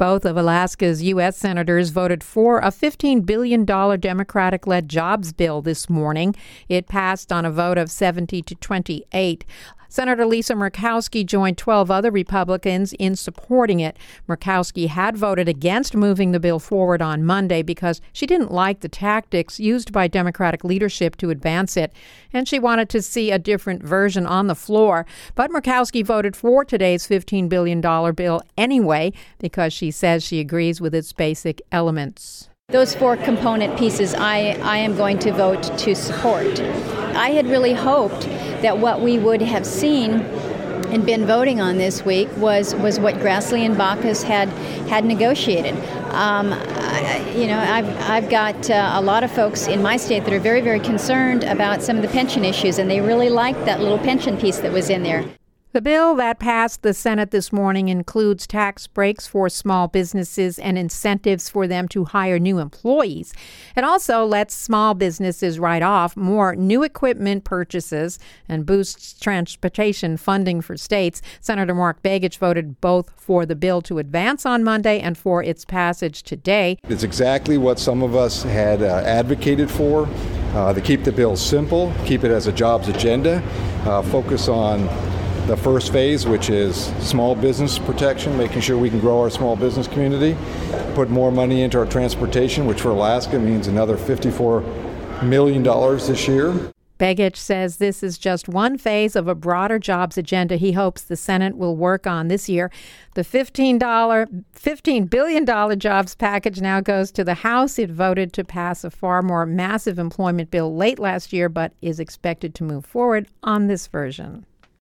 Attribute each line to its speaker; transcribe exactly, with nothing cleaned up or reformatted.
Speaker 1: Both of Alaska's U S senators voted for a fifteen billion dollars Democratic-led jobs bill this morning. It passed on a vote of seventy to twenty-eight. Senator Lisa Murkowski joined twelve other Republicans in supporting it. Murkowski had voted against moving the bill forward on Monday because she didn't like the tactics used by Democratic leadership to advance it, and she wanted to see a different version on the floor. But Murkowski voted for today's fifteen billion dollars bill anyway because she says she agrees with its basic elements.
Speaker 2: Those four component pieces I, I am going to vote to support. I had really hoped that what we would have seen and been voting on this week was, was what Grassley and Baucus had had negotiated. Um, I, you know, I've, I've got uh, a lot of folks in my state that are very, very concerned about some of the pension issues, and they really liked that little pension piece that was in there.
Speaker 1: The bill that passed the Senate this morning includes tax breaks for small businesses and incentives for them to hire new employees. It also lets small businesses write off more new equipment purchases and boosts transportation funding for states. Senator Mark Begich voted both for the bill to advance on Monday and for its passage today.
Speaker 3: It's exactly what some of us had uh, advocated for, uh, to keep the bill simple, keep it as a jobs agenda, uh, focus on the first phase, which is small business protection, making sure we can grow our small business community, put more money into our transportation, which for Alaska means another fifty-four million dollars this year.
Speaker 1: Begich says this is just one phase of a broader jobs agenda he hopes the Senate will work on this year. The fifteen billion dollars jobs package now goes to the House. It voted to pass a far more massive employment bill late last year, but is expected to move forward on this version.